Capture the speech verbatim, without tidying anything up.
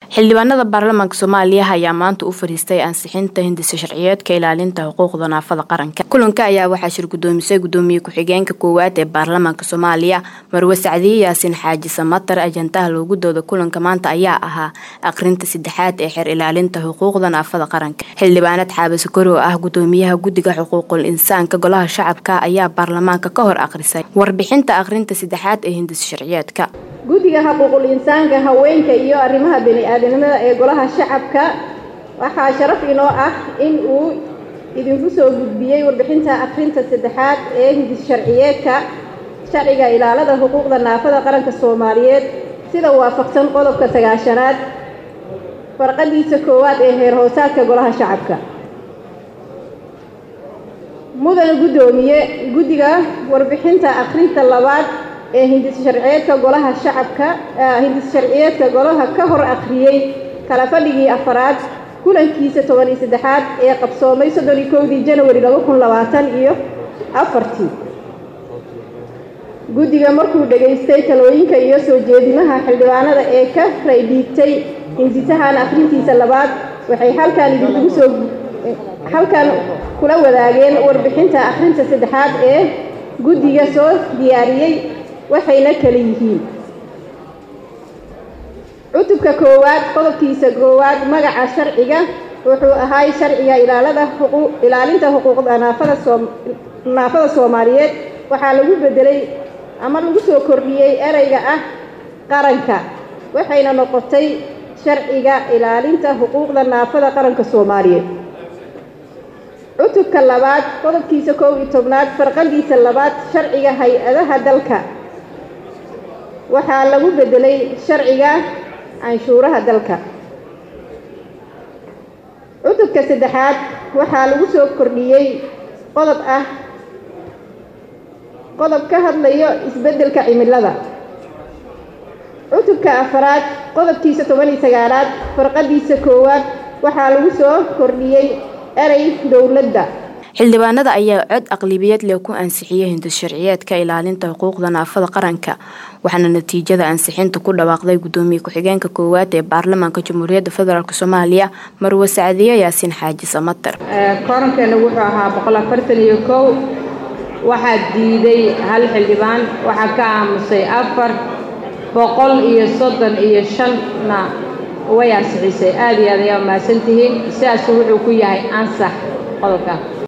xildhibaanada baarlamaanka Soomaaliya ayaa maanta u fariistay ansixinta hindisa sharciyeedka ilaalinta xuquuqda naafada qaranka. Kulanka ayaa waxaa shir gudoomisay gudoomiye ku-xigeenka koowaad ee baarlamaanka Soomaaliya Marwe Sacdiye Yaasin Xaaji Samatar. Ajandaha loogu doodo kulanka maanta ayaa ahaa aqrinta saddexaad ee xeer ilaalinta xuquuqda naafada qaranka. Xildhibaanad Xaabe Sokoro ah gudoomiyaha guddiga xuquuqul insaanka golaha shacabka ayaa baarlamaanka ka hor aqrisay warbixinta aqrinta saddexaad ee hindisa sharciyeedka. guddiga xuquuqul insaanka haweenka iyo arrimaha bini'aadanimada ee golaha shacabka waxaa sharaf inoo ah in uu idinku soo gudbiyay warbixinta aqrinta saddexaad ee hindis sharciyeedka sharciga ilaalada xuquuqda naafada qaranka Soomaaliyeed sida waafaqsan qodobka sagaashanaad farqadiisa koowaad ee heer hoosaadka golaha shacabka. mudan gudoomiye guddiga warbixinta aqrinta labaad ee hindis sharciyeedka golaha shacabka hindis sharciyeedka golaha ka hor aqriyay kala fadhigii afraad kulankiisa toban iyo saddexaad ee qabsoomay soddon iyo kowdii January laba kun labaatan iyo afar. guddiga markuu dhageystay talooyinka iyo soo jeedimaha xildhibaanada ee ka raydhiigtay hindisahan aqrintiisa labaad waxay halkaan idinku soo halkaan kula wadaageen warbixinta aqrinta saddexaad ee guddiga soo diyaariyay waxayna kala yihiin cutubka koowaad qodobkiisa koowaad magaca sharciga wuxuu ahaa sharciga ilaalada xuquuq ilaalinta xuquuqda naafada naafada Soomaaliyeed waxaa lagu bedelay ama lagu soo kordhiyay ereyga ah qaranka waxayna noqotay sharciga ilaalinta xuquuqda naafada qaranka Soomaaliyeed. cutubka labaad qodobkiisa koob iyo tobnaad farqadiisa labaad sharciga hay-adaha dalka waxaa lagu bedelay sharciga canshuuraha dalka. cutubka saddexaad waxaa lagu soo kordhiyay qodob ah qodob ka hadlayo isbeddelka cimilada. cutubka afraad qodobkiisa toban iyo sagaalaad farqadiisa koowaad waxaa lagu soo kordhiyay erey dowladda. xildhibaanada ayaa cod aqlabiyad leh ku ansixiyay hindis sharciyeedka ilaalinta xuquuqda naafada qaranka waxaana natiijada ansixinta ku dhawaaqday gudoomiye ku-xigeenka koowaad ee baarlamaanka Jamhuuriyadda Federaalka Soomaaliya Marwe Sacdiye Yaasin Xaaji Samatar. kooramkeena wuxuu ahaa boqol afartan iyo kow waxaa diiday hal xildhibaan waxaa ka aamusay afar boqol iyo soddon iyo shan na way ansixisay. aad iyo aad ayaa mahadsantihiin sidaas wuxuu ku yahay ansax qodobka.